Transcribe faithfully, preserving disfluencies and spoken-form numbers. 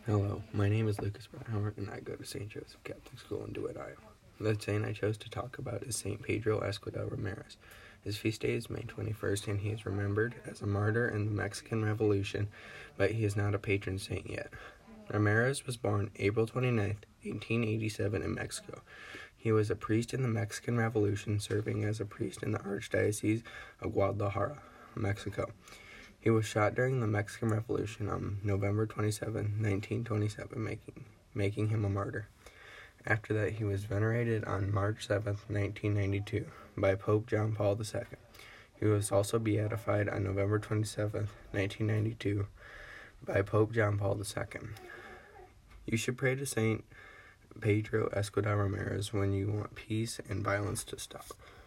Hello, my name is Lucas Brownhauer, and I go to Saint Joseph Catholic School in DeWitt, Iowa. The saint I chose to talk about is Saint Pedro Escobar Ramirez. His feast day is May twenty-first, and he is remembered as a martyr in the Mexican Revolution, but he is not a patron saint yet. Ramirez was born April twenty-ninth, eighteen eighty-seven in Mexico. He was a priest in the Mexican Revolution, serving as a priest in the Archdiocese of Guadalajara, Mexico. He was shot during the Mexican Revolution on November twenty-seventh, nineteen twenty-seven, making, making him a martyr. After that, he was venerated on March seventh, nineteen ninety-two, by Pope John Paul the Second. He was also beatified on November twenty-seventh, nineteen ninety-two, by Pope John Paul the Second. You should pray to Saint Pedro Escobar Ramirez when you want peace and violence to stop.